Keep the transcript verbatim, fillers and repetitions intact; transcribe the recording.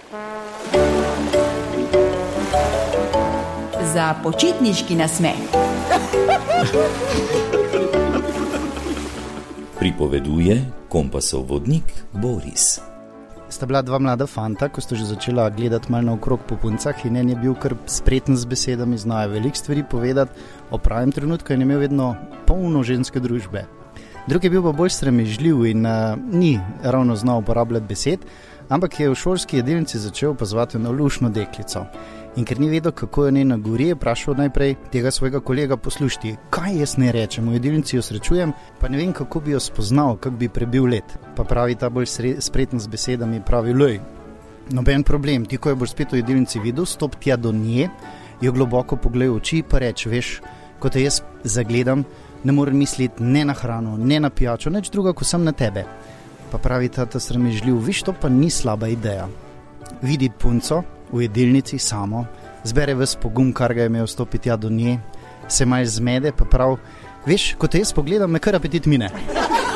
Za počitniški nasmeh. Pripoveduje kompasov vodnik Boris. Sta bila dva mlada fanta, ko sta že začela gledati malo naokrog po puncah, in en je bil kar spreten z besedami, znajo veliko stvari povedati, o pravem trenutku in je imel vedno polno ženske družbe. Drug je bil pa bolj sramežljiv in uh, ni ravno znal uporabljati besed, ampak je v šolski jedilnici začel opazovati na lušno deklico. In ker ni vedel, kako jo ne nagori, je vprašal najprej tega svojega kolega: poslušti, kaj jaz ne rečem, v jedilnici jo srečujem, pa ne vem, kako bi jo spoznal, kako bi prebil let. Pa pravi ta bolj spreten z besedami, pravi: lej, noben problem, ti ko jo boš spet v jedilnici videl, stop tja do nje, jo globoko poglej v oči, pa reč: veš, ko te jaz zagledam, ne morem misliti ne na hrano, ne na pijačo, nič druga, ko sem na tebe. Pa pravi ta, ta sramežljiv: viš, to pa ni slaba ideja. Vidi punco v jedilnici samo, zbere ves pogum, kar ga je imel, stopiti tja do nje, se malo zmede, pa prav: veš, ko te jaz pogledam, me kar apetit mine.